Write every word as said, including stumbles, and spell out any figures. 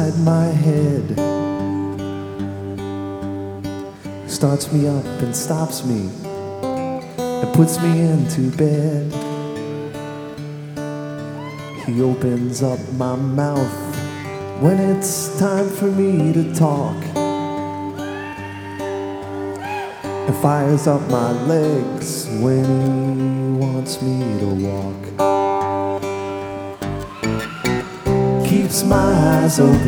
inside my head, starts me up and stops me and puts me into bed. He opens up my mouth when it's time for me to talk, and fires up my legs when he wants me to walk. Keeps my eyes open